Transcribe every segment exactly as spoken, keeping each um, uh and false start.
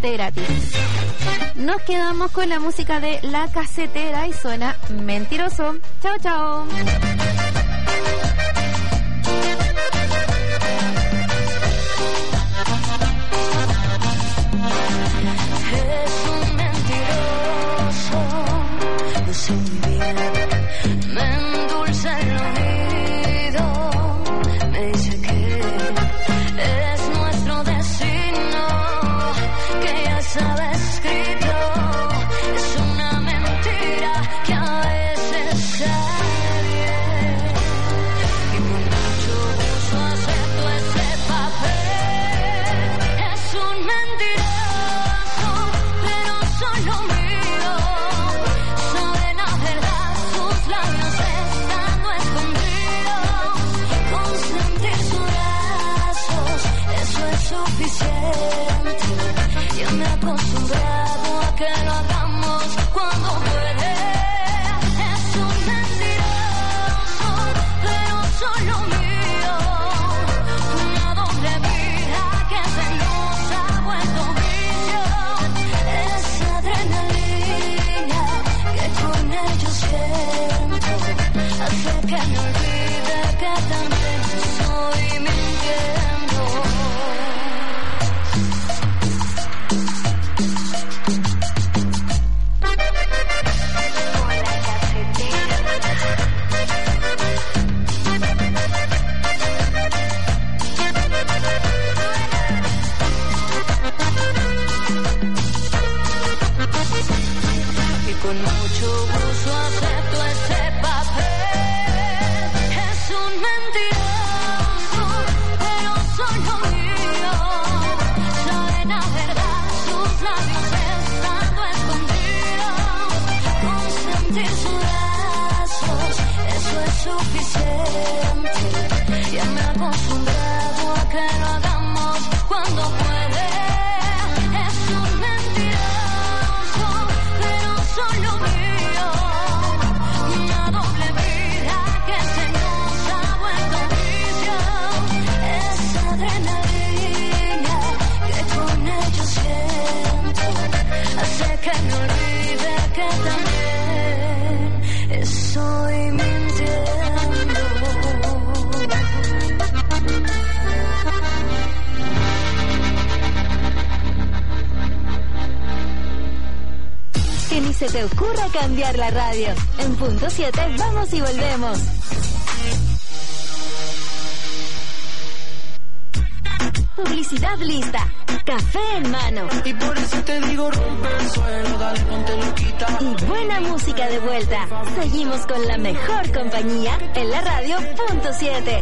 totalmente gratis. Nos quedamos con la música de La Casetera y suena Mentiroso. Chao, chao. Es un mentiroso, lo sé muy bien, me endulza el oído, me dice que es nuestro destino, que ya estaba escrito, es una mentira que a veces sale bien, y con mucho gusto acepto ese papel, es un mentiroso. Solo mío, sabe la verdad, sus labios estando escondidos, con sentir sus brazos, eso es suficiente. Ya me he acostumbrado a que lo hagamos cuando puede. Es un mentiroso, pero solo mío, una doble vida que se nos ha vuelto vicio. Esa adrenalina que con ellos siento hace que me olvide que también estoy mintiendo. Y con mucho gusto acepto ese papel. Es un mentiroso, pero solo mío. Sabe la verdad, sus labios estando escondidos, con sentir sus brazos, eso es suficiente. Ya me he acostumbrado a que lo hagamos cuando puede. Es un mentiroso, pero solo mío, una doble vida que se nos ha vuelto vicio. Esa adrenalina que con ellos siento hace que me olvide que también estoy mintiendo. Que ni se te ocurra cambiar la radio. En punto siete vamos y volvemos. Publicidad lista. Café en mano. Y por eso te digo rompe el suelo, dale ponte loquita. Y buena música de vuelta. Seguimos con la mejor compañía en la radio punto siete.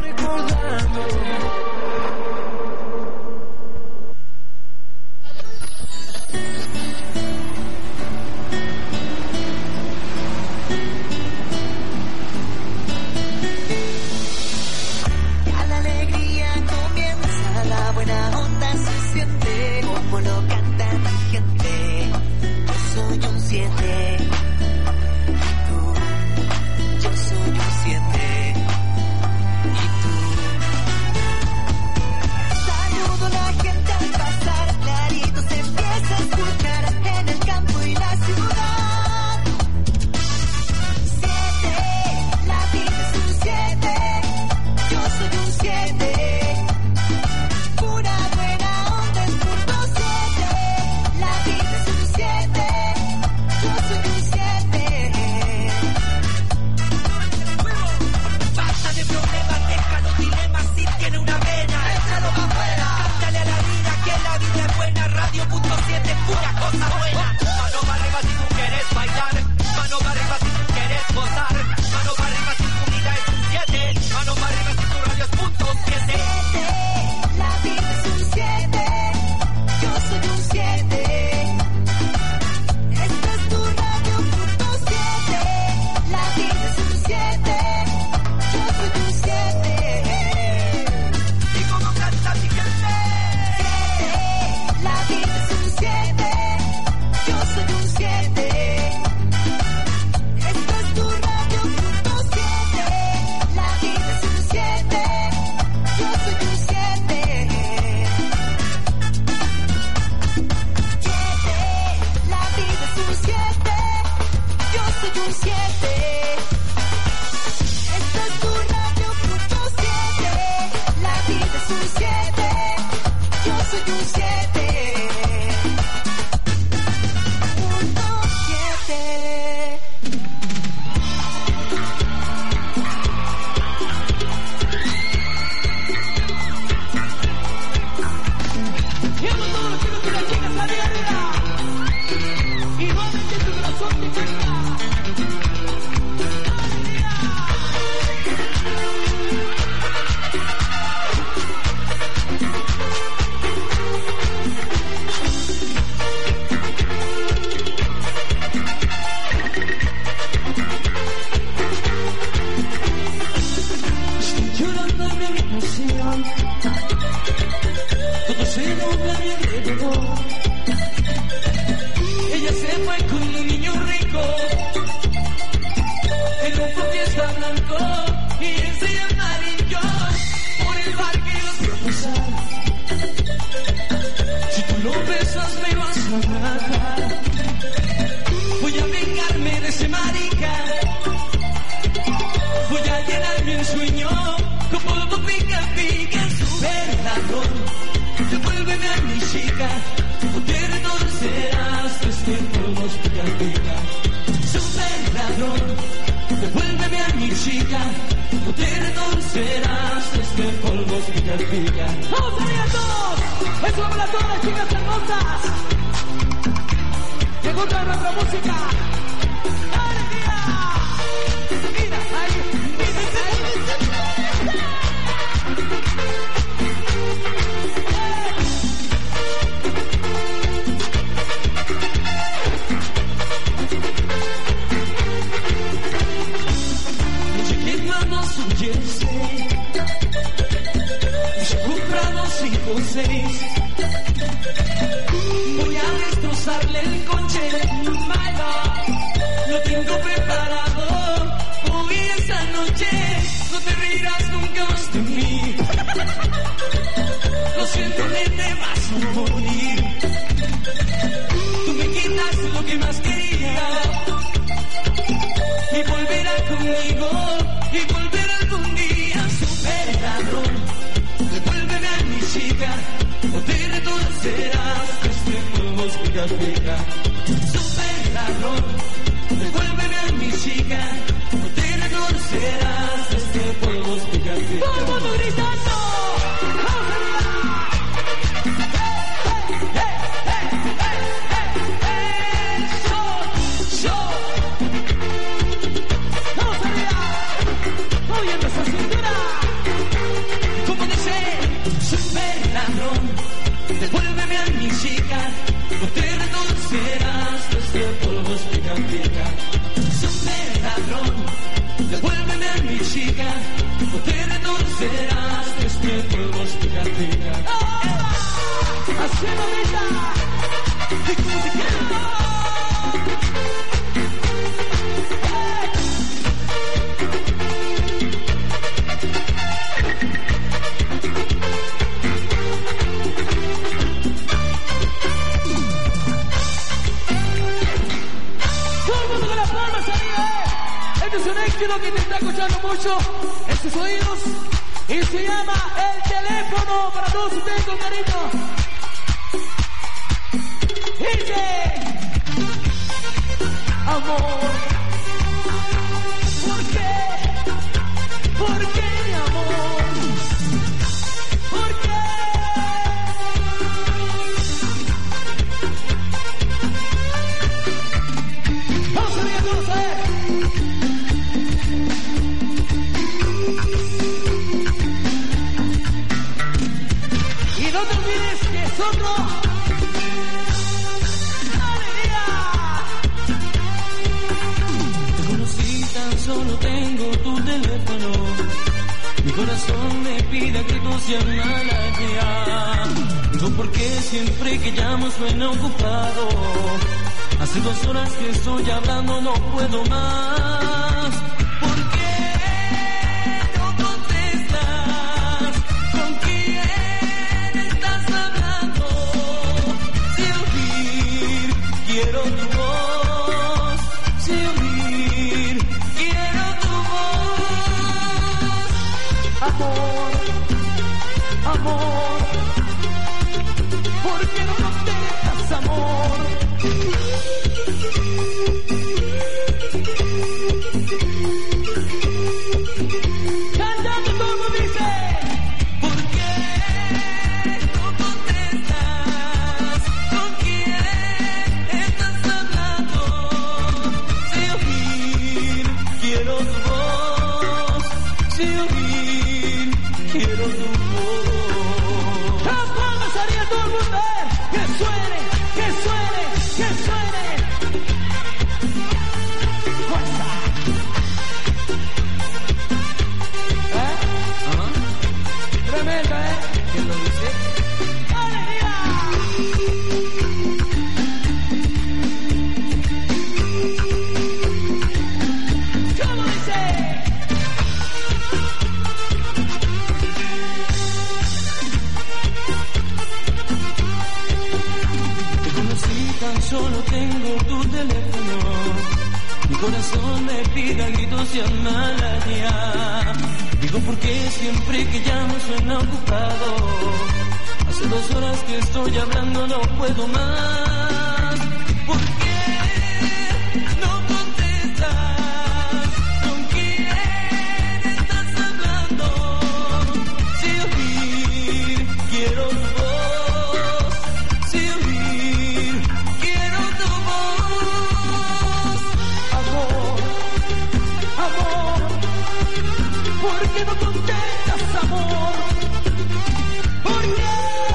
tan solo tengo tu teléfono. Mi corazón me pide a gritos llamarla ya. Digo porque siempre que llamo suena ocupado. Hace dos horas que estoy hablando, no puedo más. ¿Por qué no contestas? ¿Con quién estás hablando? Si oír, quiero tu voz. Si oír, quiero tu voz. Amor, amor, ¿por qué no contestas, amor? ¿Por qué?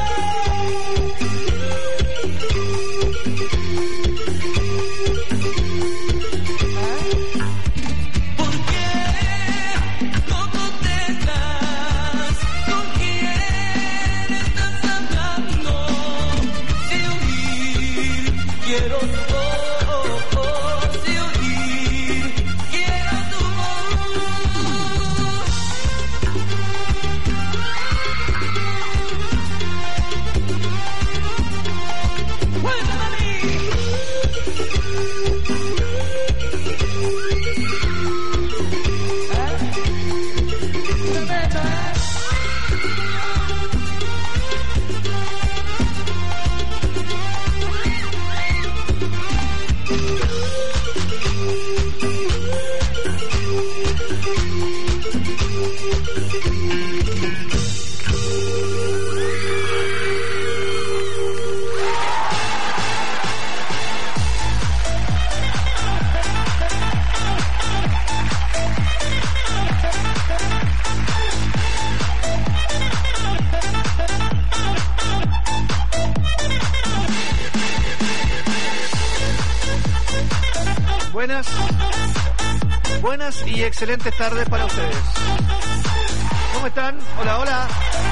Buenas y excelentes tardes para ustedes. ¿Cómo están? Hola, hola.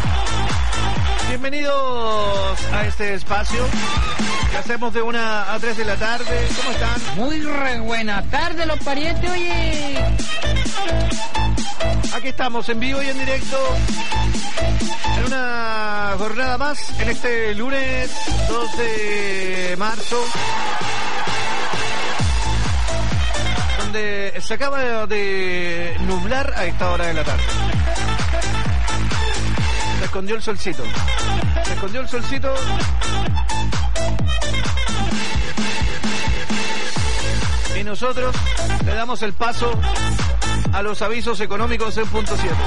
Bienvenidos a este espacio que hacemos de una a tres de la tarde. ¿Cómo están? Muy re buena tarde, los parientes, oye. Aquí estamos en vivo y en directo en una jornada más en este lunes dos de marzo. Donde se acaba de nublar a esta hora de la tarde. Se escondió el solcito. Se escondió el solcito. Y nosotros le damos el paso a los avisos económicos en punto siete.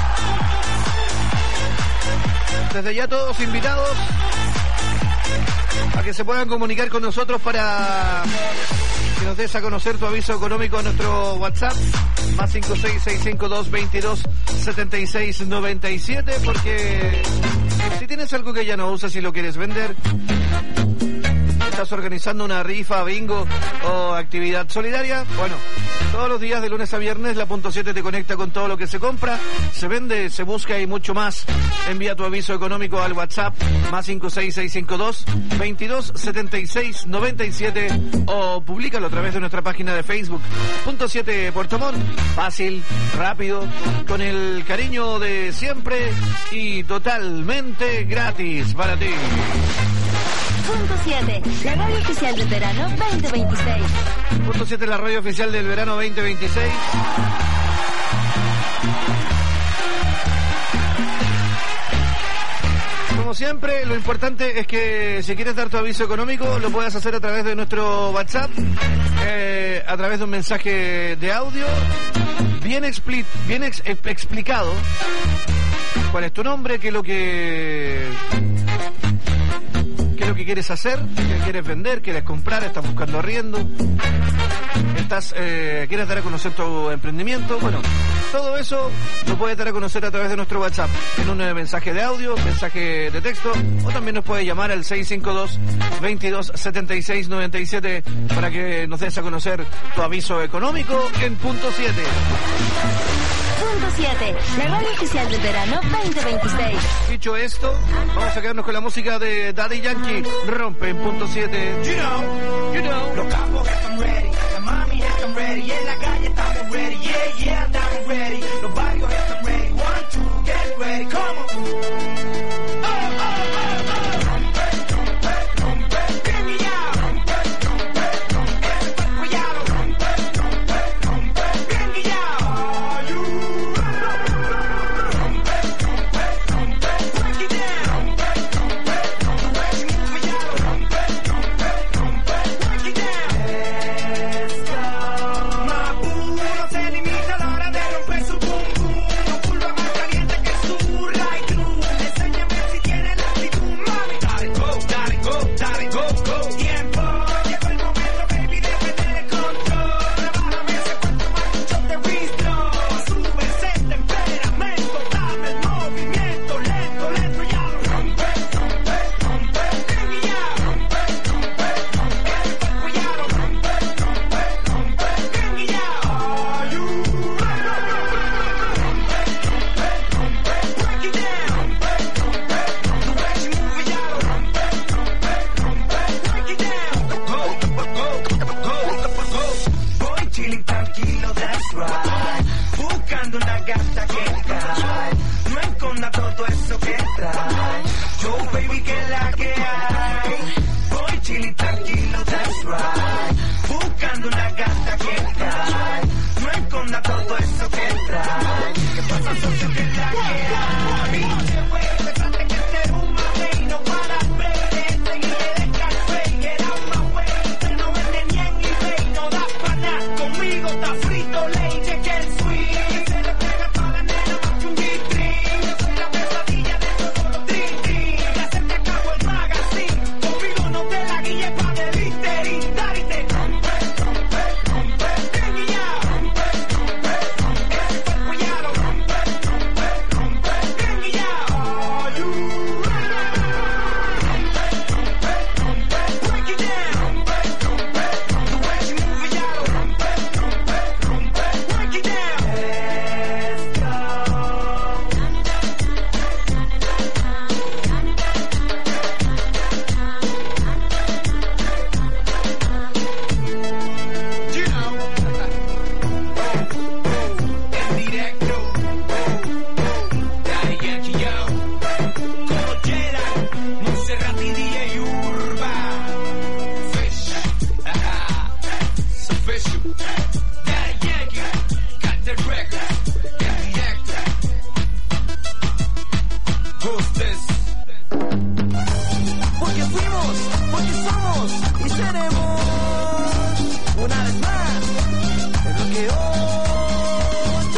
Desde ya todos invitados a que se puedan comunicar con nosotros para que nos des a conocer tu aviso económico a nuestro WhatsApp más cinco seis seis cinco dos veintidós setenta y seis noventa y siete, porque si tienes algo que ya no usas y lo quieres vender, estás organizando una rifa, bingo o actividad solidaria, bueno, todos los días de lunes a viernes la punto siete te conecta con todo lo que se compra, se vende, se busca y mucho más. Envía tu aviso económico al WhatsApp más cinco seis seis cinco dos veintidós setenta y seis noventa y siete o públicalo a través de nuestra página de Facebook punto siete Puerto Montt. Fácil, rápido, con el cariño de siempre y totalmente gratis para ti. Punto siete, la radio oficial del verano veinte veintiséis. Punto siete, la radio oficial del verano veinte veintiséis. Como siempre, lo importante es que si quieres dar tu aviso económico, lo puedas hacer a través de nuestro WhatsApp, eh, a través de un mensaje de audio, bien, expli- bien ex- explicado cuál es tu nombre, qué es lo que... ¿Qué es lo que quieres hacer? ¿Qué quieres vender? ¿Quieres comprar? ¿Estás buscando arriendo? ¿Estás, eh, ¿Quieres dar a conocer tu emprendimiento? Bueno, todo eso lo puedes dar a conocer a través de nuestro WhatsApp en un mensaje de audio, mensaje de texto, o también nos puedes llamar al seis cinco dos veintidós setenta y seis noventa y siete para que nos des a conocer tu aviso económico en punto siete. Punto siete, la radio oficial del verano veinte veintiséis. Dicho esto, vamos a quedarnos con la música de Daddy Yankee. Rompe en punto siete. You know, you know, los capos están ready, la mami están ready, y en la calle estamos ready, yeah, yeah, estamos ready, los barrios están ready, one, two, get ready, come on. Oh, oh, oh, oh. Rompe, rompe, rompe, bring it out. Rompe, tranquilo, that's right. Buscando una gata que trae, no esconda todo eso que trae. ¿Qué pasa, socio, que la que hay? Güey, pensaste que este era un mamey, no para ver, seguir el café, get out my way. Usted no vende ni en eBay, no da pa' nada, conmigo está frito, ley, cheque el swing. Se le pega a toda la nena, más que un G-string. Yo soy la pesadilla de todos los trin-trin. Ya se te acabó el magazine, conmigo no te la guille pa' de listerín. Dar y te rompe, rompe, rompe, bien y ya. Rompe, rompe, rompe, ese cuerpo ya lo rompe, rompe, rompe, bien y ya. Are you ready? Rompe, rompe, rompe, break it down. Rompe, rompe, rompe, the way you move it ya lo rompe, rompe, rompe, break it down. Let's go. You know, en directo, Daddy Yankee, yo, Collera, Monserrat y D J Urba, Fish, haha, it's official, Daddy Yankee, got the record, en directo, who's this? Porque fuimos, porque somos y seremos una vez más el bloque ocho.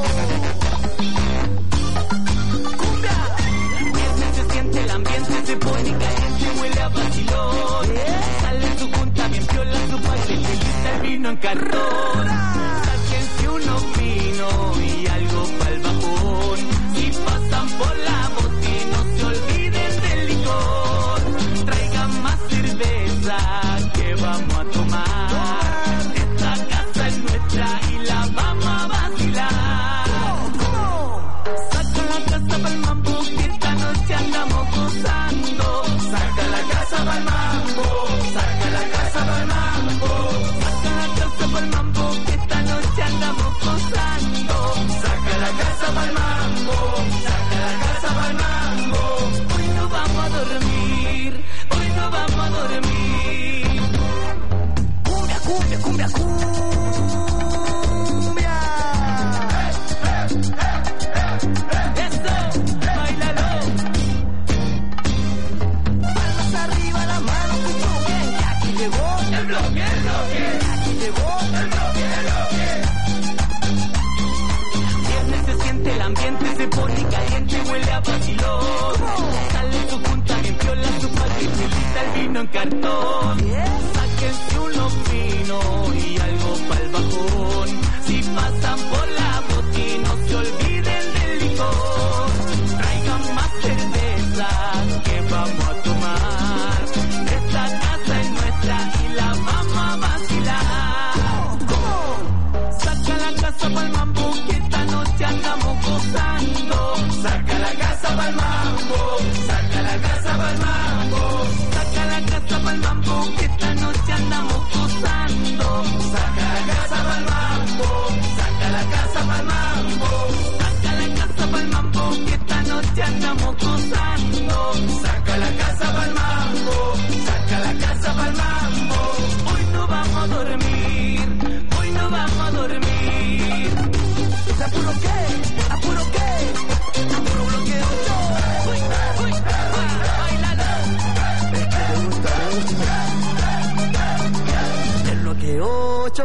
Cumbia. Viernes se siente el ambiente, se pone caliente, huele a vacilón. Sale su junta bien piola, su baile, se lista el vino en cartón. Sáquense unos vinos y algo pa'l bajón. Si pasan por la botella, no se olviden del licor. Traigan más cerveza que vamos a tomar. Esta casa es nuestra y la vamos a vacilar. Saca la casa pa'l mambo, que esta noche andamos gozando. Saca la casa pa'l mambo, saca la casa pa'l mambo. Saca la casa pa'l mambo, que esta noche andamos gozando. Saca la casa pa'l mambo, saca la casa pa'l mambo. Hoy no vamos a dormir, hoy no vamos a dormir. Cumbia, cumbia, cumbia, cumbia. Eso, bailalo. Palmas arriba, la mano, puso bien. Que aquí llegó el bloque, el bloque. Aquí llegó el bloque, el bloque. Viernes se siente el ambiente, se pone caliente, huele a vacilón. Sale su punta bien piola, su padre, se lista el vino en cartón. Sáquense unos vinos y algo pa'l bajón. Si pasan por la botella, no se olviden del licor. Traigan más cerveza que vamos a tomar. Esta casa es nuestra y la vamos a vacilar. Saca la casa pa'l mambo, que esta noche andamos gozando. Saca la casa pa'l mambo, saca la casa pa'l mambo. Saca la casa pa'l mambo, que esta noche andamos gozando. Saca la casa pa'l mambo, saca la casa pa'l mambo. Saca la casa pa'l mambo, que esta noche andamos gozando. Saca la casa pa'l mambo, saca la casa pa'l mambo. Hoy no vamos a dormir, hoy no vamos a dormir. ¿Apuro qué? ¿Apuro qué? Apuro bloque ocho. Uy, uy, uy, bailalo. Es que te gusta, te gusta. El bloque ocho.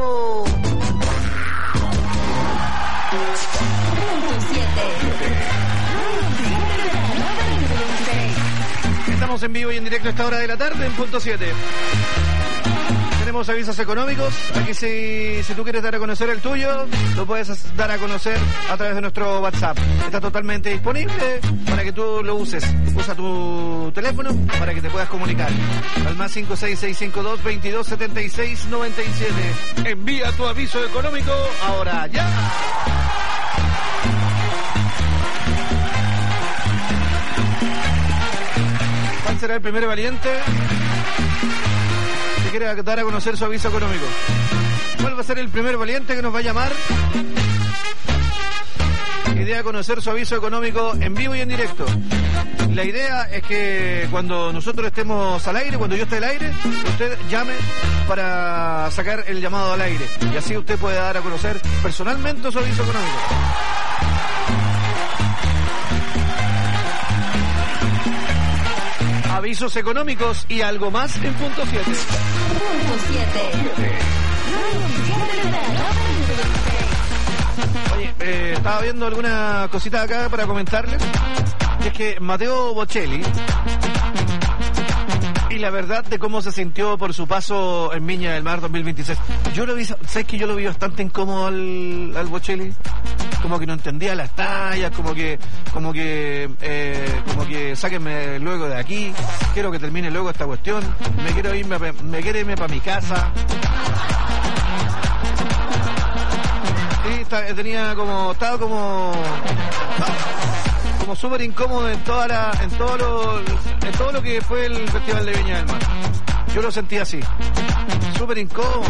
Estamos en vivo y en directo a esta hora de la tarde en punto siete. Tenemos avisos económicos. Aquí si, si tú quieres dar a conocer el tuyo, lo puedes dar a conocer a través de nuestro WhatsApp. Está totalmente disponible para que tú lo uses. Usa tu teléfono para que te puedas comunicar. Al más cinco seis seis cinco dos, veintidós, setenta y seis, noventa y siete. Envía tu aviso económico ahora ya. ¿Cuál será el primer valiente que quiere dar a conocer su aviso económico? ¿Cuál va a ser el primer valiente que nos va a llamar y dé a conocer su aviso económico en vivo y en directo? La idea es que cuando nosotros estemos al aire, cuando yo esté al aire, usted llame para sacar el llamado al aire. Y así usted puede dar a conocer personalmente su aviso económico. Avisos económicos y algo más en punto siete. Punto siete. Oye, eh, estaba viendo alguna cosita acá para comentarles. Y es que Matteo Bocelli, y la verdad de cómo se sintió por su paso en Viña del Mar dos mil veintiséis. Yo lo vi, ¿sabes que yo lo vi bastante incómodo al, al Bocelli? Como que no entendía las tallas, como que, como que, eh, como que sáquenme luego de aquí, quiero que termine luego esta cuestión, me quiero irme, me quiero irme para mi casa. Sí, está, tenía como, estaba como, como súper incómodo en toda la, en todo lo, en todo lo que fue el Festival de Viña del Mar. Yo lo sentí así, súper incómodo.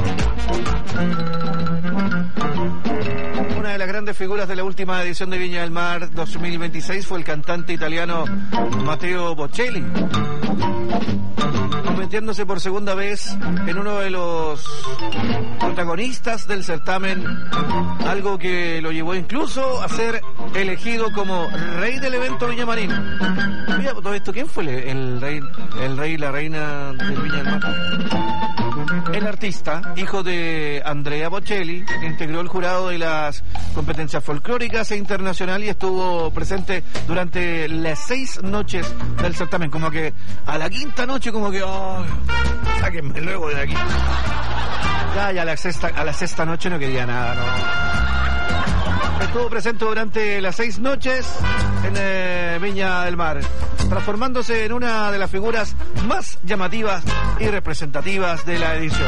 Una de las grandes figuras de la última edición de Viña del Mar dos mil veintiséis fue el cantante italiano Matteo Bocelli, convirtiéndose por segunda vez en uno de los protagonistas del certamen, algo que lo llevó incluso a ser elegido como rey del evento viñamarino. Mira, todo esto, ¿quién fue el, el rey, el rey y la reina del Viña del Mar? El artista, hijo de Andrea Bocelli, integró el jurado de las competencias folclóricas e internacional y estuvo presente durante las seis noches del certamen. Como que a la quinta noche, como que, oh, sáquenme luego de aquí. Ya, ya a la sexta, a la sexta noche no quería nada, no. Estuvo presente durante las seis noches en eh, Viña del Mar, transformándose en una de las figuras más llamativas y representativas de la edición.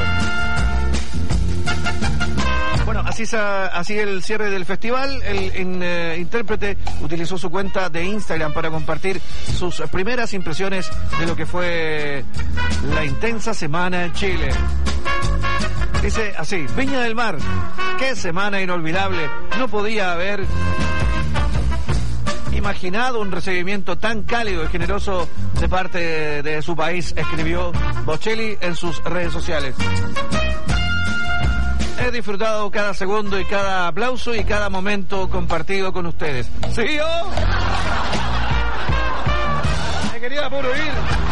Bueno, así, así el cierre del festival. El en, eh, intérprete utilizó su cuenta de Instagram para compartir sus primeras impresiones de lo que fue la intensa semana en Chile. Dice así: Viña del Mar, qué semana inolvidable. No podía haber imaginado un recibimiento tan cálido y generoso de parte de, de su país, escribió Bocelli en sus redes sociales. He disfrutado cada segundo y cada aplauso y cada momento compartido con ustedes. ¿Sí yo? Me quería puro ir.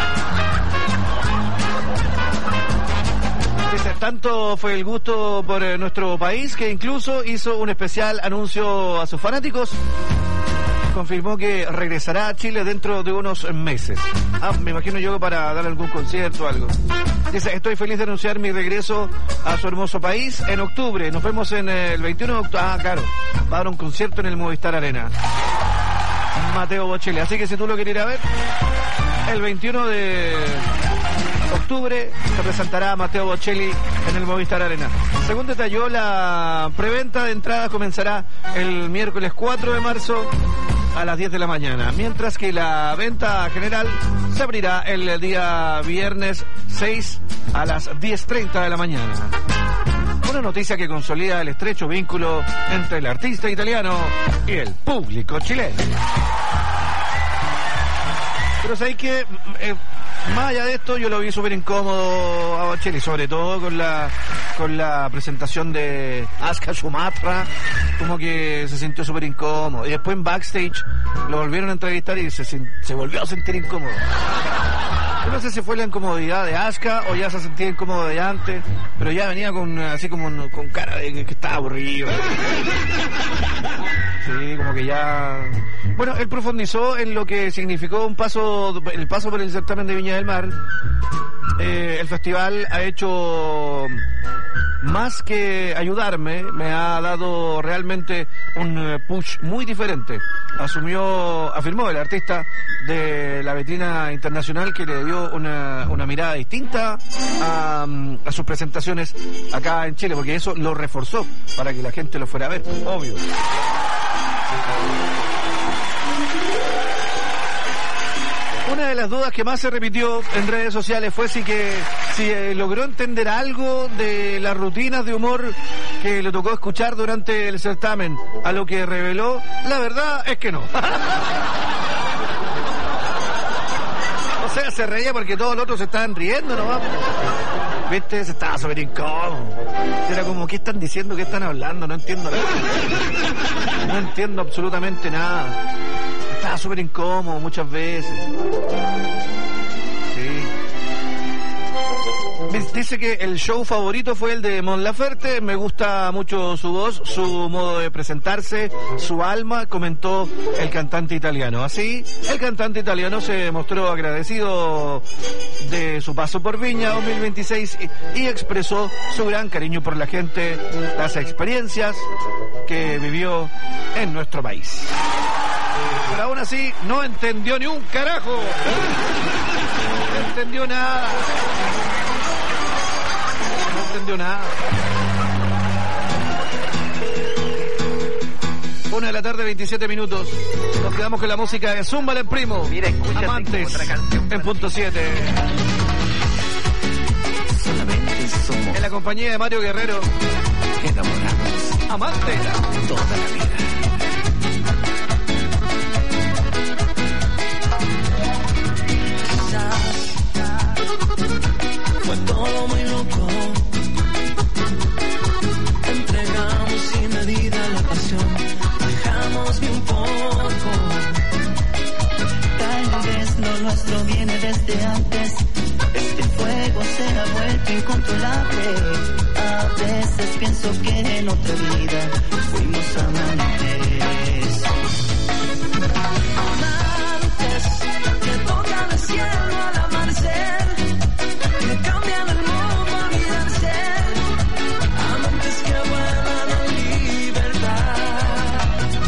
Dice, tanto fue el gusto por eh, nuestro país que incluso hizo un especial anuncio a sus fanáticos. Confirmó que regresará a Chile dentro de unos meses. Ah, me imagino yo para dar algún concierto o algo. Dice, estoy feliz de anunciar mi regreso a su hermoso país en octubre. Nos vemos en el veintiuno de octubre. Ah, claro. Va a dar un concierto en el Movistar Arena. Matteo Bocelli. Así que si tú lo quieres ir a ver, el veintiuno de octubre se presentará Matteo Bocelli en el Movistar Arena. Según detalló, la preventa de entradas comenzará el miércoles cuatro de marzo a las diez de la mañana, mientras que la venta general se abrirá el día viernes seis a las diez treinta de la mañana. Una noticia que consolida el estrecho vínculo entre el artista italiano y el público chileno. Pero sabéis que eh, más allá de esto, yo lo vi súper incómodo a Bocelli, sobre todo con la con la presentación de Aska Sumatra, como que se sintió súper incómodo. Y después en backstage lo volvieron a entrevistar y se, se volvió a sentir incómodo. Yo no sé si fue la incomodidad de Aska o ya se sentía incómodo de antes, pero ya venía con así como con cara de que, que estaba aburrido. Sí, como que ya... Bueno, él profundizó en lo que significó un paso, el paso por el certamen de Viña del Mar. Eh, el festival ha hecho más que ayudarme, me ha dado realmente un push muy diferente. Asumió, afirmó el artista de la vitrina internacional, que le dio una, una mirada distinta a, a sus presentaciones acá en Chile, porque eso lo reforzó para que la gente lo fuera a ver, obvio. Una de las dudas que más se repitió en redes sociales fue si que si eh, logró entender algo de las rutinas de humor que le tocó escuchar durante el certamen, a lo que reveló, la verdad es que no. sea, se reía porque todos los otros se estaban riendo nomás. ¿Viste? Se estaba súper incómodo. Era como, ¿qué están diciendo? ¿Qué están hablando? No entiendo nada. No entiendo absolutamente nada. Estaba súper incómodo muchas veces. Sí. Dice que el show favorito fue el de Mon Laferte. Me gusta mucho su voz, su modo de presentarse, su alma, comentó el cantante italiano. Así, el cantante italiano se mostró agradecido de su paso por Viña dos mil veintiséis y, y expresó su gran cariño por la gente, las experiencias que vivió en nuestro país. Pero aún así, no entendió ni un carajo. No entendió nada. No entendió nada. Una de la tarde, veintisiete minutos. Nos quedamos con la música de Zúmbale Primo. Mira, escúchate Amantes otra canción. en punto siete. Solamente somos En la compañía de Mario Guerrero. enamorados Amantes. toda la vida. Fue todo muy loco. Entregamos sin medida la pasión. Dejamos bien poco. Tal vez lo nuestro viene desde antes. Este fuego se ha vuelto incontrolable. A veces pienso que en otra vida fuimos amantes. Amantes que tocan el cielo al amanecer. Que cambian el mundo al mirarse. Amantes que vuelan en libertad.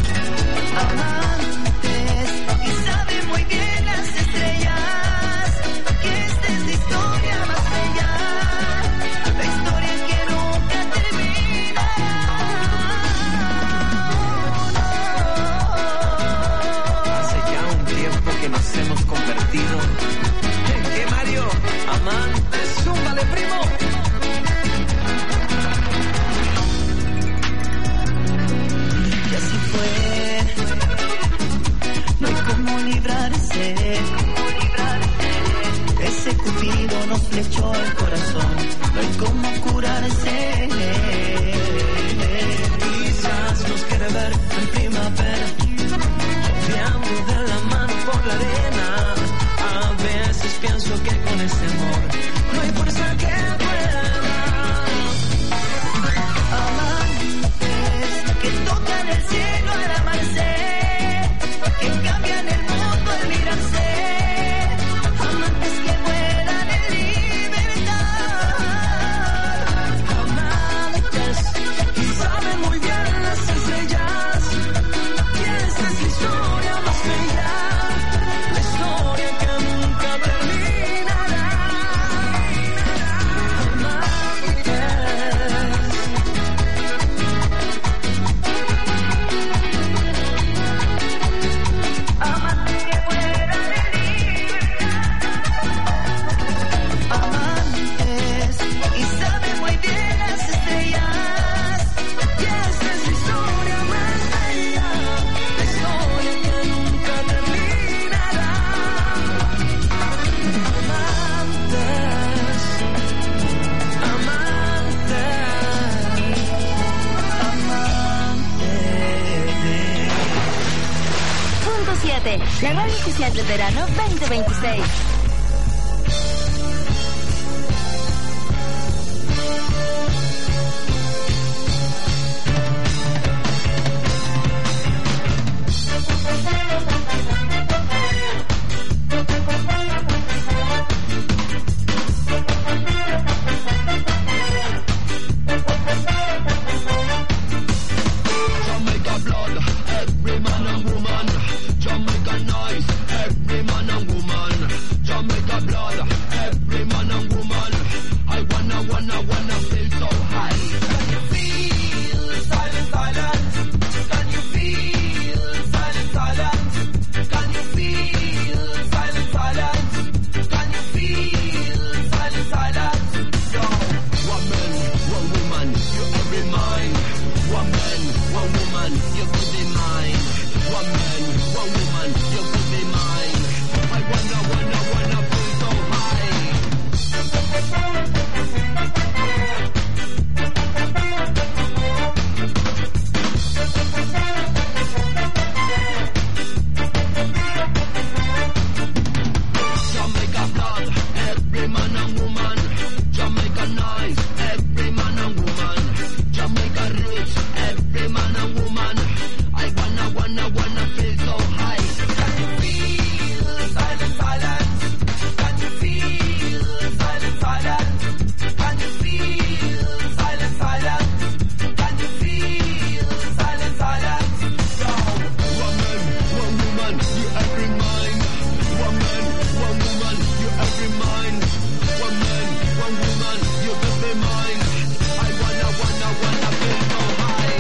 Amantes y saben muy bien las estrellas que esta es la historia más bella, la historia que nunca terminará. Hace ya un tiempo que nos hemos convertido en que Mario, amantes, zúmbale primo. Y así fue, no hay como librarse, ese cupido nos flechó el corazón, no hay como curarse. Quizás nos quiere ver en primavera, viando de la mano por la arena. A veces pienso que con ese amor no hay fuerza que pueda. Amantes que tocan el cielo al amanecer, que cambian el mundo al mirarse, amantes que vuelan en libertad. Amantes y saben muy bien las estrellas que esta es la historia más bella, la historia que nunca terminará. Amantes. Amantes que vuelan en libertad. Amantes y saben muy bien las estrellas Y esta es la historia más bella, la historia que nunca terminará. Amantes, amantes. Punto siete, la radio oficial del verano veinte veintiséis. Jamaica blood, every man and woman. Jamaica nice, every man and woman. You could be mine. I wanna, wanna, wanna feel so high.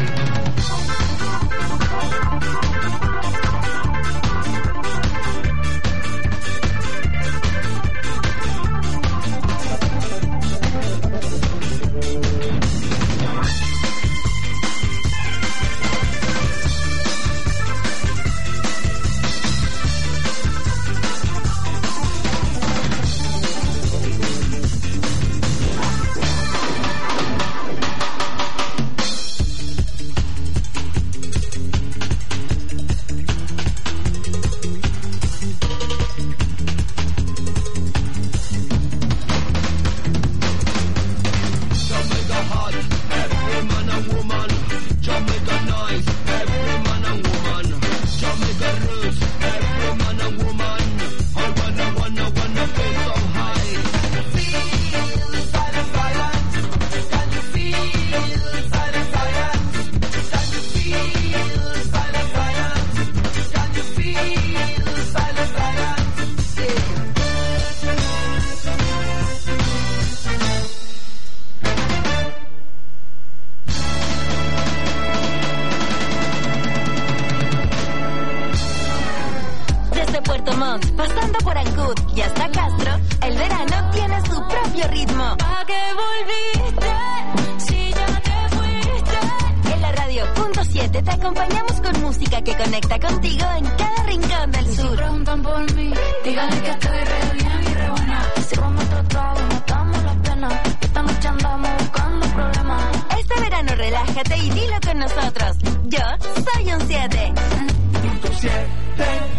Pasando por Ancud y hasta Castro, el verano tiene su propio ritmo. ¿A qué volviste? Si ya te fuiste. En la radio punto siete te acompañamos con música que conecta contigo en cada rincón del Y sur. si preguntan por mí, díganle que estoy re bien y re buena. Sirvamos otro trago, matamos las penas. Esta noche andamos buscando problemas. Este verano relájate y dilo con nosotros. Yo soy un siete. Punto siete.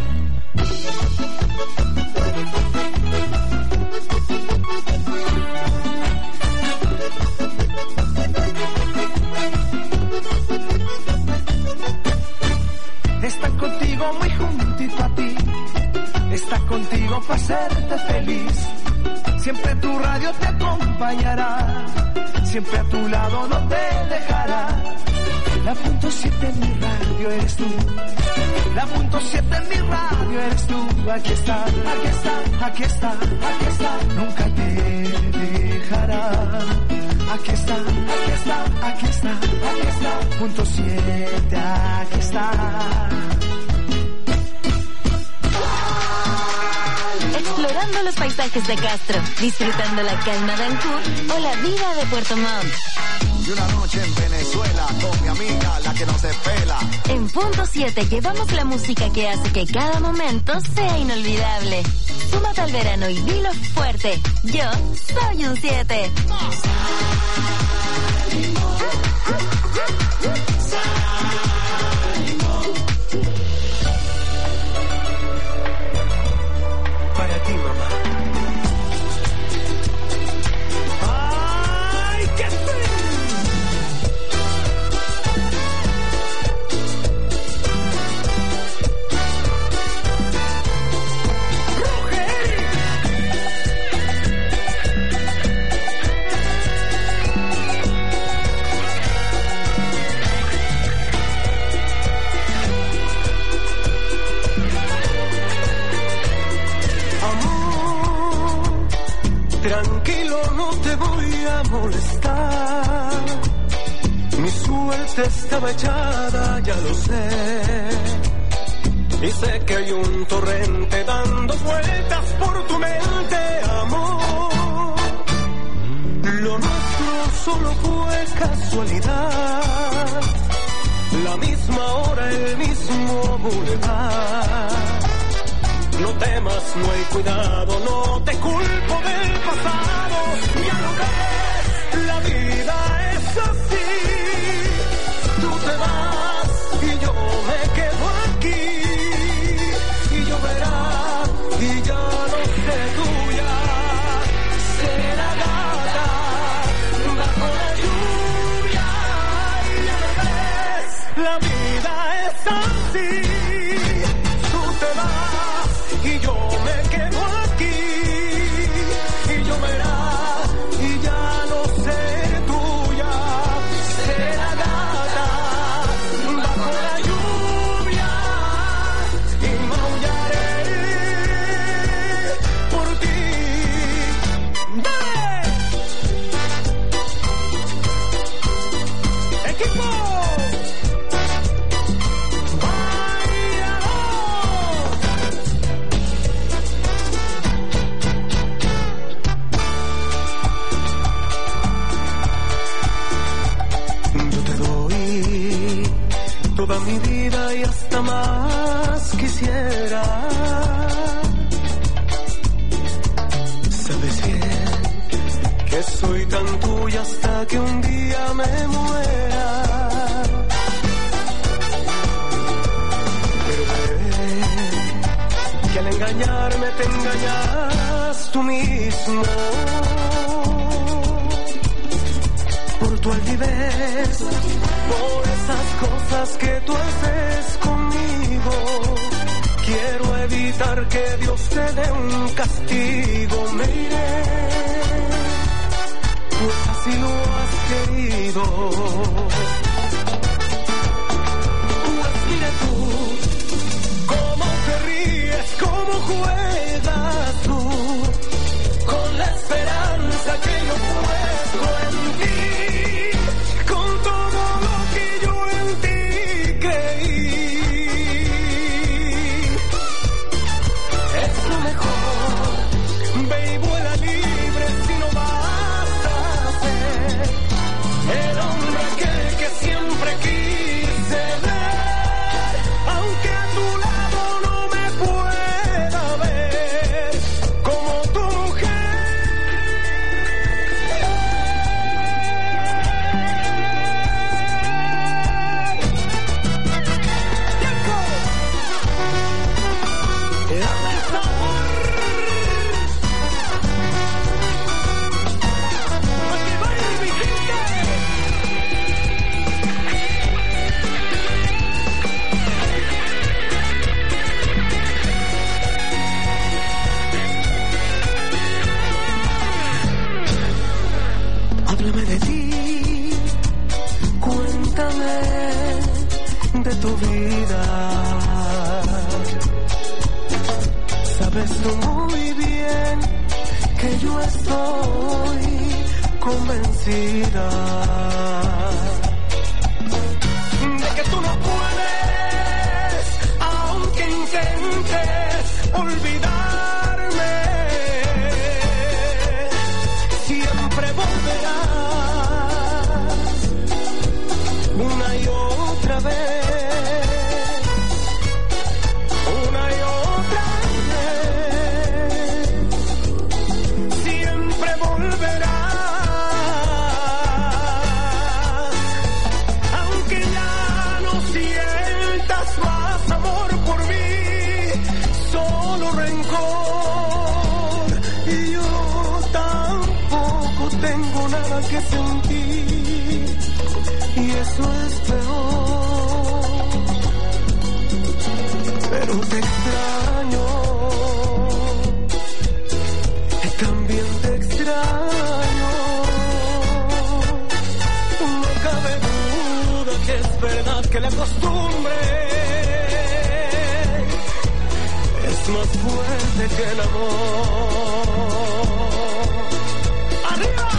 Está contigo muy juntito a ti, está contigo para hacerte feliz. Siempre tu radio te acompañará, siempre a tu lado no te dejará. La punto siete en mi radio eres tú, la punto siete en mi radio eres tú. Aquí está, aquí está, aquí está, aquí está, nunca te dejará. Aquí está, aquí está, aquí está, aquí está, punto siete, aquí está. Explorando los paisajes de Castro, disfrutando la calma de Ancud o la vida de Puerto Montt. Y una noche en Venezuela con mi amiga, la que no se pela. En punto siete llevamos la música que hace que cada momento sea inolvidable. Súmate al verano y dilo fuerte. Yo soy un siete. Para ti, mamá. ¡Ay, qué feliz! Tranquilo, no te voy a molestar. Mi suerte estaba echada, ya lo sé. Y sé que hay un torrente dando vueltas por tu mente, amor. Lo nuestro solo fue casualidad. La misma hora, el mismo boulevard. No temas, no hay cuidado, no te culpo del pasado. Ya lo ves, la vida es así. Tú te vas y yo me quedo aquí. Y lloverá y ya no sé tuya. Será gata bajo la lluvia. Y ya lo ves, la vida es así. Tú te vas y yo me quedo aquí, y lloverá y ya no seré tuya, será gata bajo la lluvia y maullaré por ti. ¡Dale! mi vida y hasta más quisiera. Sabes bien que soy tan tuya hasta que un día me muera. Pero ve que al engañarme te engañas tú mismo. Por tu altivez, por esas cosas que tú haces conmigo, quiero evitar que Dios te dé un castigo. Me iré, pues así lo has querido. Pues mira tú, cómo te ríes, cómo juegas tú, con la esperanza que yo puesto en ti, con todo lo que yo en ti creí. Es lo mejor, ve y vuela libre si no vas a ser el hombre que, que siempre quise ver, aunque a tu lado no me pueda ver como tu mujer. Dame sabor, porque baile mi gente. Háblame de ti, cuéntame de tu vida. Sabes tú muy bien que yo estoy convencida de que tú no puedes, aunque intentes olvidarme, siempre volverás una y otra vez. Una y otra vez, siempre volverás, aunque ya no sientas más amor por mí, solo rencor, y yo tampoco tengo nada que sentir, y eso es peor. Pero te extraño, y también te extraño. No cabe duda que es verdad que la costumbre es más fuerte que el amor. ¡Arriba!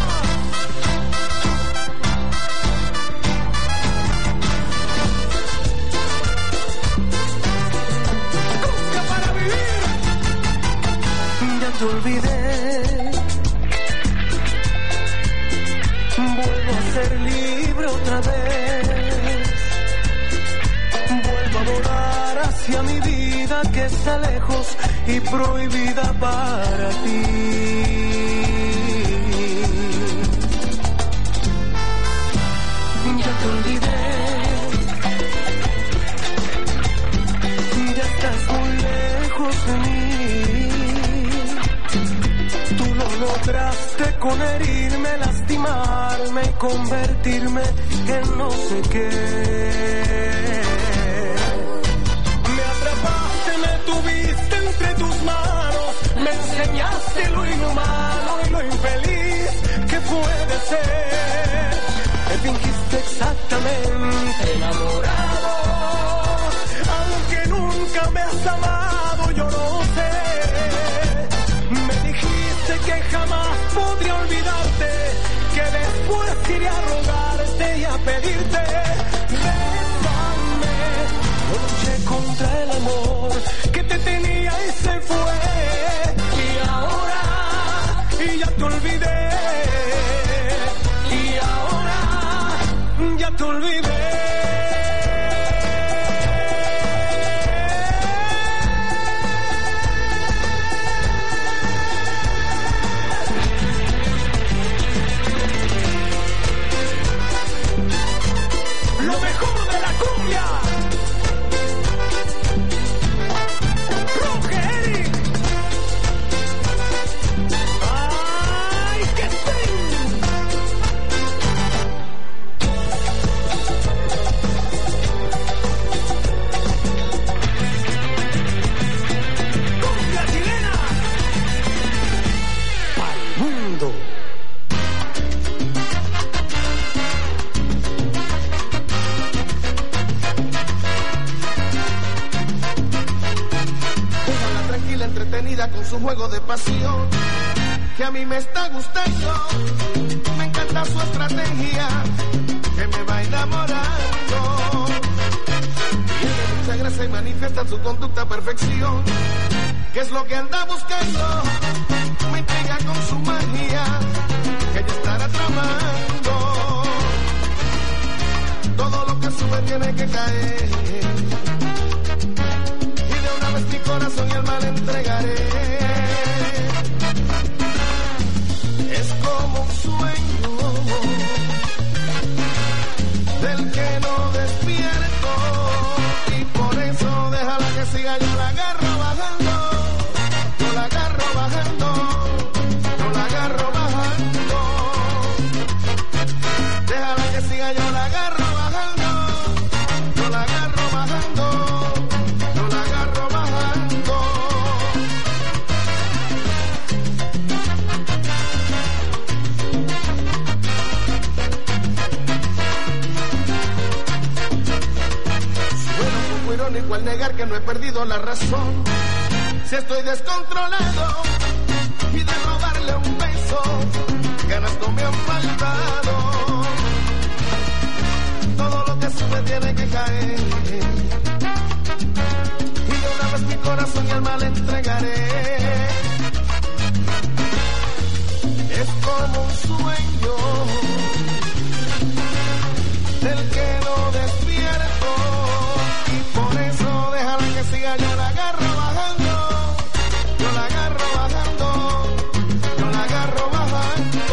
Te olvidé, vuelvo a ser libre otra vez, vuelvo a volar hacia mi vida que está lejos y prohibida para ti. Ya te olvidé, ya estás muy lejos de mí. Lograste con herirme, lastimarme y convertirme en no sé qué. Me atrapaste, me tuviste entre tus manos, me enseñaste lo inhumano y lo infeliz que puede ser. Me fingiste exactamente enamorado, aunque nunca me has amado, yo no sé. Que jamás podría olvidarte, que después iré a rogarte y a pedirte. Bésame, yo luché contra el amor que te tenía y se fue. Y ahora, y ya te olvidé. Y ahora, ya te olvidé. lo mejor de la cumbia. Roque Eric. ¡Ay, qué sí! Cumbia chilena. Pa'l mundo. Entretenida con su juego de pasión, que a mí me está gustando. Me encanta su estrategia, que me va enamorando. Tiene mucha gracia y manifiesta su conducta a perfección, que es lo que anda buscando. Me intriga con su magia, que ella estará tramando. Todo lo que sube tiene que caer. Mi corazón y alma le entregaré. Es como un sueño del que no despierto, y por eso déjala que siga. Yo la agarro bajando, yo la agarro bajando, yo la agarro bajando. Déjala que siga, yo la agarro bajando, yo la agarro bajando. Irónico al negar que no he perdido la razón, si estoy descontrolado, y de robarle un beso, ganas no me han faltado. Todo lo que sube tiene que caer, y de una vez mi corazón y alma le entregaré. Es como un sueño del que no despierto, por eso déjala que siga. Yo la agarro bajando, yo la agarro bajando, yo la agarro bajando.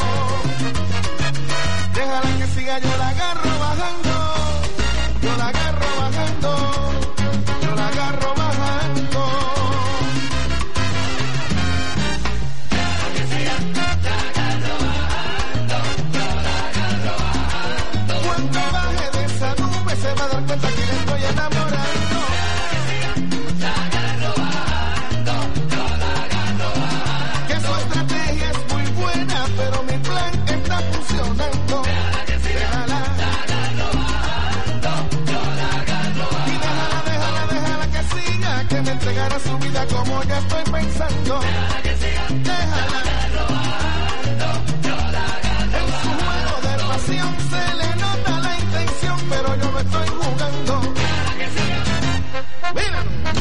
Déjala que siga, yo la agarro bajando, yo la agarro bajando, yo la agarro bajando. Déjala que siga, la agarro bajando, yo la agarro bajando. Cuando baje de esa nube se va a dar cuenta que le estoy enamorando. La agarro bajando, yo la agarro bajando. Que su estrategia es muy buena, pero mi plan está funcionando. Déjala, la agarro bajando, yo la agarro bajando. Y déjala, déjala, déjala que siga, que me entregará su vida como ya estoy pensando. Déjala que siga, déjala, la agarro bajando, yo la agarro bajando. En su juego de pasión se le nota la intención, pero yo no estoy jugando. Mira.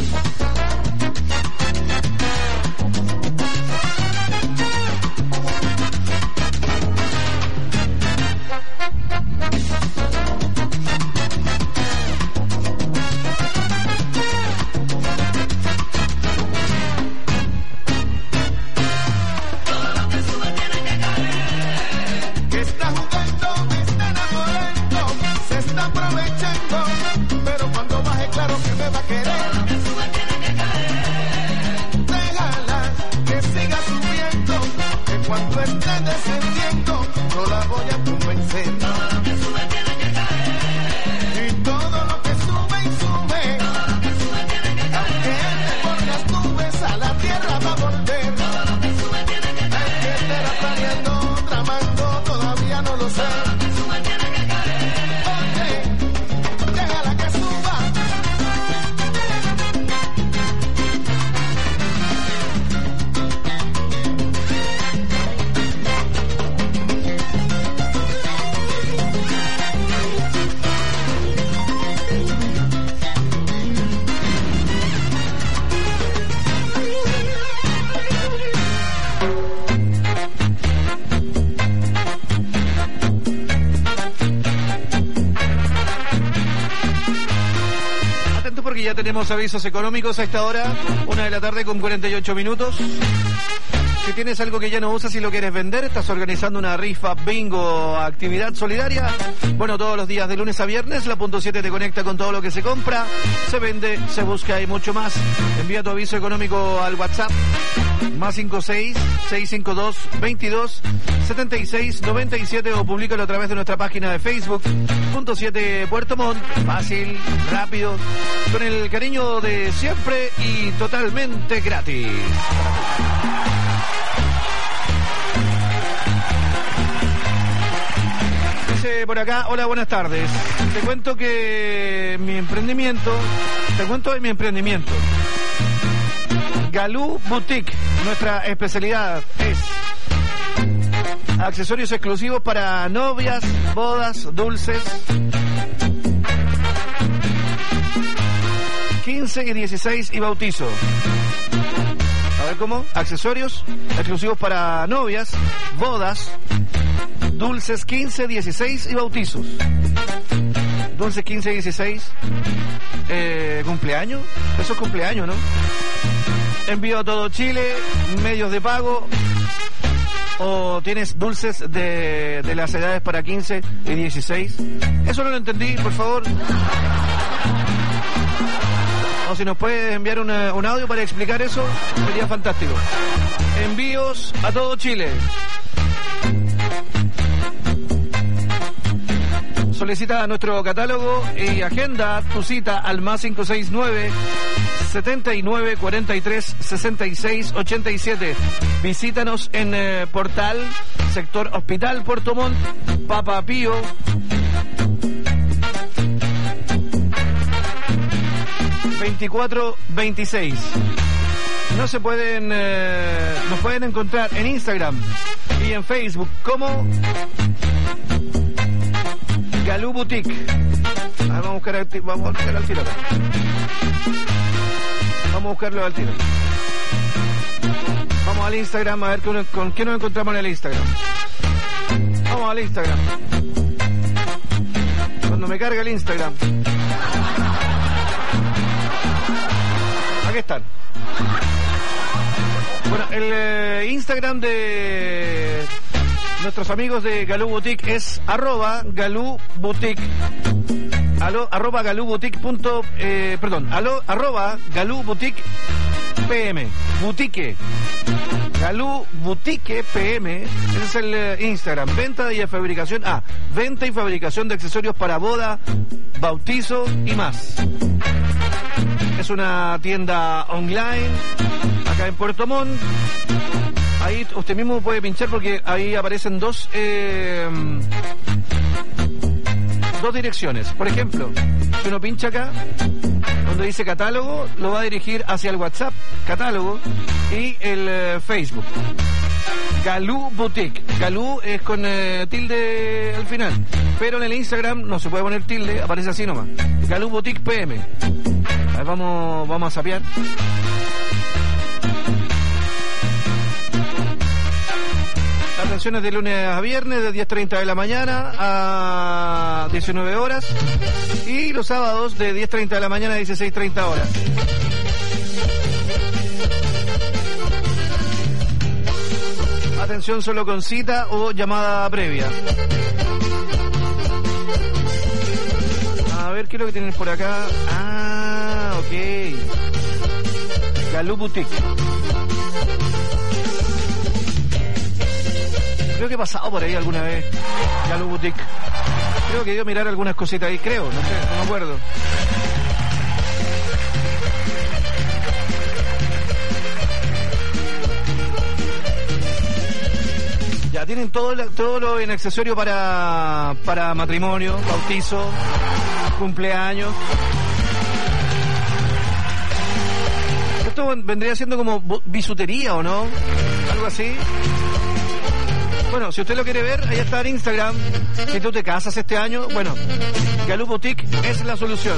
Todo lo que sube tiene que caer. Que está jugando, me está enamorando, se está aprovechando, pero cuando baje claro que me va a querer. Todo lo que sube tiene que caer. Déjala que siga subiendo, que cuando esté descendiendo no la voy a convencer. Todo lo que sube tiene que caer. Y todo lo que sube y sube, todo lo que sube tiene que caer. Aunque ande por las nubes a la tierra va a volver. Todo lo que sube tiene que caer. El que estará planeando, tramando, todavía no lo sé. Todo lo que sube tiene que caer. Oye, déjala que suba. Porque ya tenemos avisos económicos a esta hora, una de la tarde con cuarenta y ocho minutos. Si tienes algo que ya no usas y lo quieres vender, estás organizando una rifa, bingo, actividad solidaria. Bueno, todos los días de lunes a viernes, la punto siete te conecta con todo lo que se compra, se vende, se busca y mucho más. Envía tu aviso económico al WhatsApp más cinco seis, seis cinco dos, veintidós, setenta y seis, noventa y siete o públicalo a través de nuestra página de Facebook, punto siete Puerto Montt. Fácil, rápido, con el cariño de siempre y totalmente gratis. Dice por acá, hola, buenas tardes. Te cuento que mi emprendimiento, te cuento de mi emprendimiento. Galú Boutique, nuestra especialidad es accesorios exclusivos para novias, bodas, dulces, quince y dieciséis y bautizo. A ver cómo, accesorios exclusivos para novias, bodas, dulces quince, dieciséis y bautizos. Dulces quince, dieciséis, eh, cumpleaños, eso es cumpleaños, ¿no? Envío a todo Chile, medios de pago, o tienes dulces de, de las edades para quince y dieciséis. Eso no lo entendí, por favor. O si nos puedes enviar una, un audio para explicar eso, sería fantástico. Envíos a todo Chile. Solicita nuestro catálogo y agenda tu cita al más cinco seis nueve, setenta y nueve, cuarenta y tres, sesenta y seis, ochenta y siete. Visítanos en eh, Portal, sector Hospital Puerto Montt, Papa Pío. veinticuatro veintiséis. No se pueden, eh, nos pueden encontrar en Instagram y en Facebook como Galú Boutique. A ver, vamos a buscar al, vamos a buscar al tiro acá. Vamos a buscarlo al tiro. Vamos al Instagram a ver con, con qué nos encontramos en el Instagram. Vamos al Instagram. Cuando me carga el Instagram. Aquí están. Bueno, el eh, Instagram de nuestros amigos de Galú Boutique es arroba Galú Boutique. Alo, arroba Galú Boutique punto, eh, perdón, alo, arroba Galú Boutique P M. Boutique. Galú Boutique P M. Ese es el eh, Instagram. Venta y fabricación. Ah, venta y fabricación de accesorios para boda, bautizo y más. Es una tienda online acá en Puerto Montt. Ahí usted mismo puede pinchar porque ahí aparecen dos eh, dos direcciones. Por ejemplo, si uno pincha acá donde dice catálogo, lo va a dirigir hacia el WhatsApp, catálogo, y el eh, Facebook. Galú Boutique. Galú es con eh, tilde al final, pero en el Instagram no se puede poner tilde, aparece así nomás. Galú Boutique P M. A ver, vamos, vamos a sapear. Las atenciones de lunes a viernes de diez treinta de la mañana a diecinueve horas y los sábados de diez treinta de la mañana a dieciséis treinta horas. Atención solo con cita o llamada previa. A ver qué es lo que tienen por acá. Ah, ok. Galú Boutique. Creo que he pasado por ahí alguna vez. Galú Boutique. Creo que he ido a mirar algunas cositas ahí, creo, no sé, no me acuerdo. Ya tienen todo, todo lo en accesorio para, para matrimonio, bautizo, cumpleaños. Esto vendría siendo como bisutería, ¿o no? Algo así. Bueno, si usted lo quiere ver, ahí está en Instagram. Si tú te casas este año, bueno, Galú Boutique es la solución.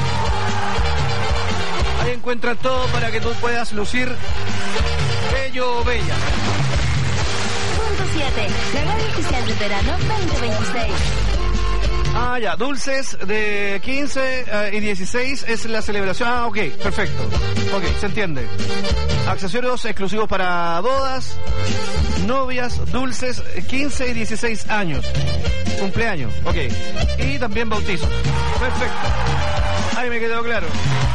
Ahí encuentran todo para que tú puedas lucir bello o bella. Punto siete, la radio oficial del verano veinte veintiséis. Ah, ya, dulces de quince eh, y dieciséis es la celebración. Ah, ok, perfecto. Ok, se entiende. Accesorios exclusivos para bodas, novias, dulces, quince y dieciséis años. Cumpleaños, ok. Y también bautizos. Perfecto. Ahí me quedó claro.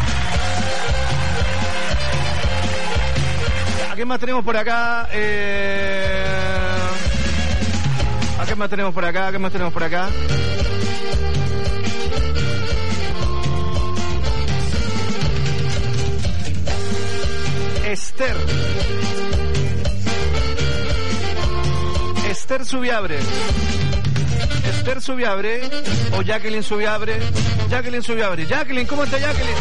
¿A qué más tenemos por acá? Eh... ¿A qué más tenemos por acá? ¿A qué más tenemos por acá? Esther. Esther Subiabre. Esther Subiabre o Jacqueline Subiabre. Jacqueline Subiabre. Jacqueline, ¿cómo está Jacqueline?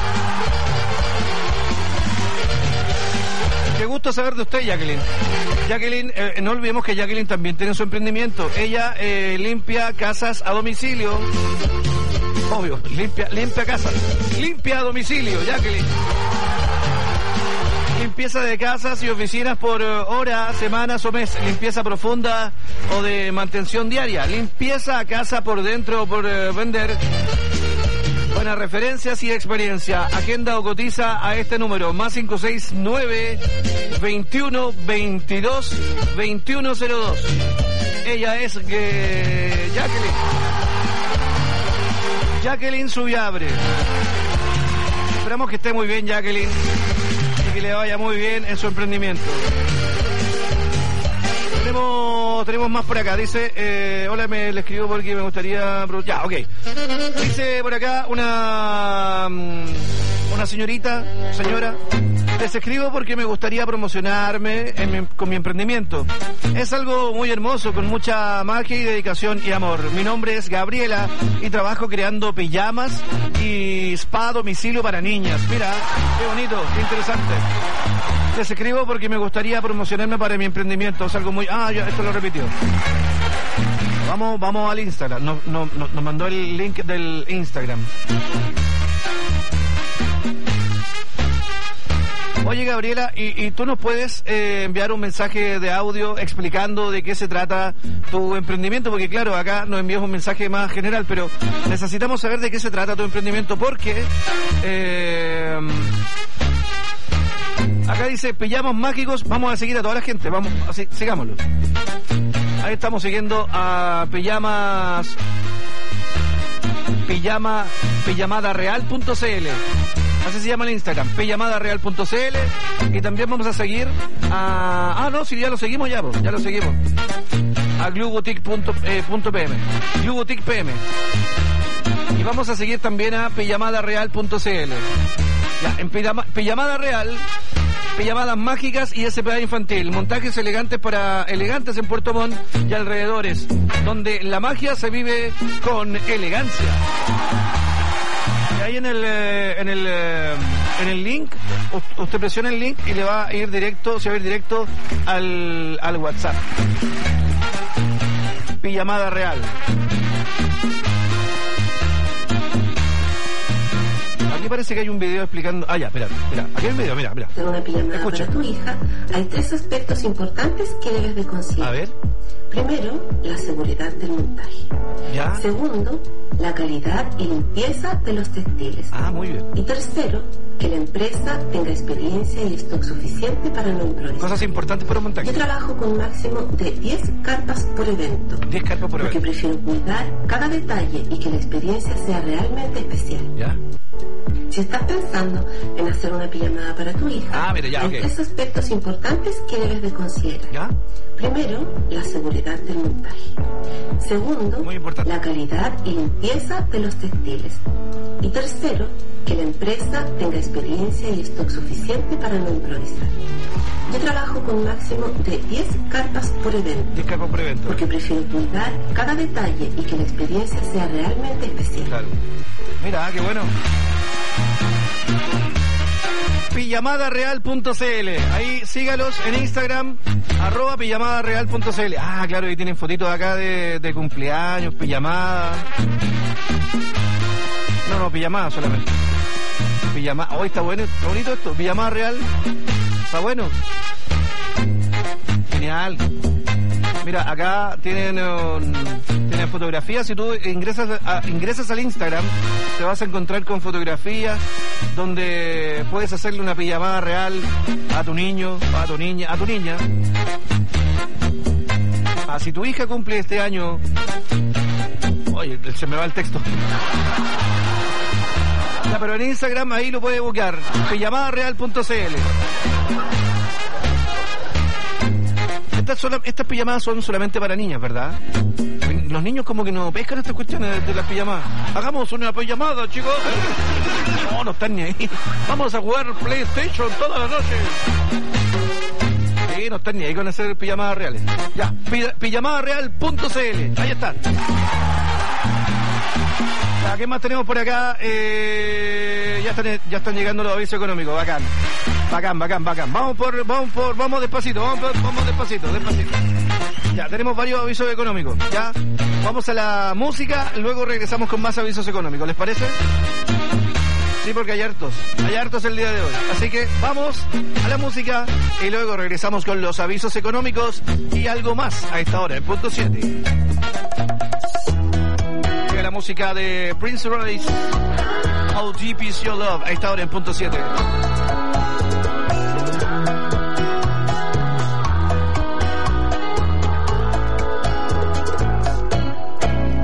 Qué gusto saber de usted, Jacqueline. Jacqueline, eh, no olvidemos que Jacqueline también tiene su emprendimiento. Ella eh, limpia casas a domicilio. Obvio, limpia, limpia casas. Limpia a domicilio, Jacqueline. Limpieza de casas y oficinas por hora, semanas o mes. Limpieza profunda o de mantención diaria. Limpieza a casa por dentro o por eh, vender. Buenas referencias y experiencia. Agenda o cotiza a este número. Más cinco seis nueve, veintiuno, veintidós, veintiuno cero dos. Ella es eh, Jacqueline. Jacqueline Subiabre. Esperamos que esté muy bien, Jacqueline. Que le vaya muy bien en su emprendimiento. Tenemos, tenemos más por acá. Dice, eh, hola, me le escribo porque me gustaría... Ya, ok. Dice por acá una una señorita, señora. Les escribo porque me gustaría promocionarme en mi, con mi emprendimiento. Es algo muy hermoso, con mucha magia y dedicación y amor. Mi nombre es Gabriela y trabajo creando pijamas y spa a domicilio para niñas. Mira, qué bonito, qué interesante. Les escribo porque me gustaría promocionarme para mi emprendimiento. Es algo muy... Ah, ya, esto lo repitió. Vamos, vamos al Instagram. Nos, nos, nos mandó el link del Instagram. Oye, Gabriela, ¿y, y tú nos puedes eh, enviar un mensaje de audio explicando de qué se trata tu emprendimiento? Porque claro, acá nos envías un mensaje más general, pero necesitamos saber de qué se trata tu emprendimiento porque... Eh, acá dice pijamas mágicos. Vamos a seguir a toda la gente. Vamos, así, sigámoslo. Ahí estamos siguiendo a pijamas... Pijama... Pijamadareal punto c l. Así se llama el Instagram, pijamadareal punto c l. Y también vamos a seguir a... Ah, no, si ya lo seguimos ya, ya lo seguimos. A gluboutique punto p m. gluboutique punto p m. Y vamos a seguir también a pijamadareal punto c l. Ya, en pijama, Pijamada Real, pijamadas mágicas y S P A infantil. Montajes elegantes para elegantes en Puerto Montt y alrededores, donde la magia se vive con elegancia. Y ahí en el en el en el link, usted presiona el link y le va a ir directo, se va a ir directo al, al WhatsApp. Pijamada Real. Aquí parece que hay un video explicando... Ah, ya, espera, espera. Aquí hay un video, mira, mira. En una pijamada para tu hija hay tres aspectos importantes que debes de considerar. A ver. Primero, la seguridad del montaje. Ya. Segundo, la calidad y limpieza de los textiles. Ah, muy bien. Y tercero, que la empresa tenga experiencia y stock suficiente para no improvisar. Cosas importantes para un montaje. Yo trabajo con un máximo de diez carpas por evento. diez carpas por porque evento. Porque prefiero cuidar cada detalle y que la experiencia sea realmente especial. Ya. Si estás pensando en hacer una pijamada para tu hija, ah, mira, ya, hay okay. tres aspectos importantes que debes de considerar. ¿Ya? Primero, la seguridad del montaje. Segundo, muy importante, la calidad y limpieza de los textiles. Y tercero, que la empresa tenga experiencia y stock suficiente para no improvisar. Yo trabajo con un máximo de diez carpas por evento. diez carpas por evento. Porque prefiero cuidar cada detalle y que la experiencia sea realmente especial. Claro. Mira, qué bueno. pijamadareal punto c l. Ahí sígalos en Instagram, arroba pijamadareal punto c l. Ah, claro, ahí tienen fotitos acá de, de cumpleaños, pijamada. No, no, pijamada solamente. Pijamada. Hoy oh, está bueno, está bonito esto. Pijamada real. Está bueno. Genial. Mira, acá tienen, um, tienen fotografías. Si tú ingresas, a, ingresas al Instagram, te vas a encontrar con fotografías donde puedes hacerle una pijamada real a tu niño, a tu niña, a tu niña. Ah, si tu hija cumple este año... Oye, se me va el texto. Ya, pero en Instagram ahí lo puedes buscar, pijamada real punto c l. Estas, sola, estas pijamadas son solamente para niñas, ¿verdad? Los niños como que no pescan estas cuestiones de, de las pijamadas. Hagamos una pijamada, chicos. No, no están ni ahí. Vamos a jugar PlayStation toda la noche. Sí, no están ni ahí con hacer pijamadas reales. Ya, pijamada real punto c l. Ahí está. Ya, ¿qué más tenemos por acá? Eh, ya están, ya están llegando los avisos económicos. Bacán. Bacán, bacán, bacán. Vamos por, vamos por, vamos despacito, vamos, por, vamos despacito, despacito. Ya, tenemos varios avisos económicos. Ya, vamos a la música, luego regresamos con más avisos económicos. ¿Les parece? Sí, porque hay hartos, hay hartos el día de hoy. Así que vamos a la música y luego regresamos con los avisos económicos y algo más a esta hora, en punto siete. Llega la música de Prince Royce, How Deep Is Your Love, a esta hora en punto siete.